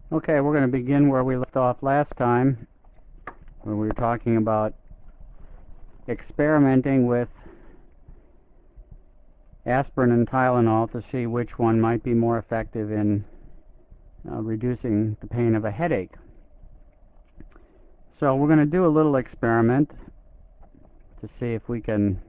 Okay, we're going to begin where we left off last time, when we were talking about experimenting with aspirin and Tylenol to see which one might be more effective in reducing the pain of a headache. So we're going to do a little experiment to see if we can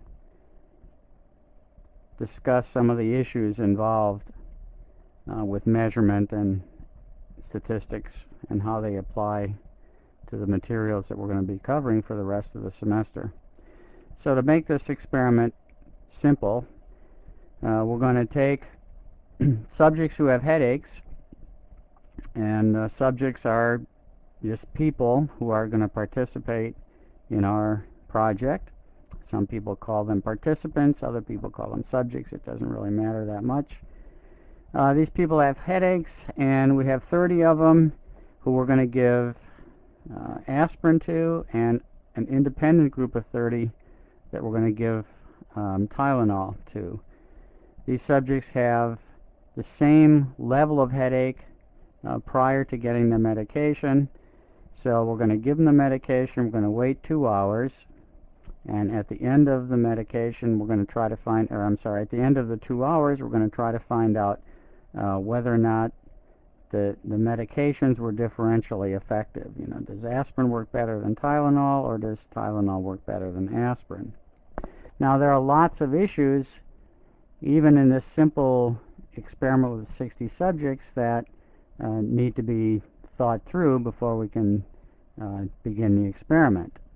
discuss some of the issues involved with measurement and statistics and how they apply to the materials that we're going to be covering for the rest of the semester. So to make this experiment simple, we're going to take subjects who have headaches, and subjects are just people who are going to participate in our project. Some people call them participants, other people call them subjects. It doesn't really matter that much. These people have headaches, and we have 30 of them who we're going to give aspirin to, and an independent group of 30 that we're going to give Tylenol to. These subjects have the same level of headache prior to getting the medication, so we're going to give them the medication. We're going to wait 2 hours, and at the end of the medication, we're going to try to find, or I'm sorry, at the end of the 2 hours, we're going to try to find out whether or not the medications were differentially effective. You know, does aspirin work better than Tylenol, or does Tylenol work better than aspirin? Now, there are lots of issues, even in this simple experiment with 60 subjects, that need to be thought through before we can begin the experiment.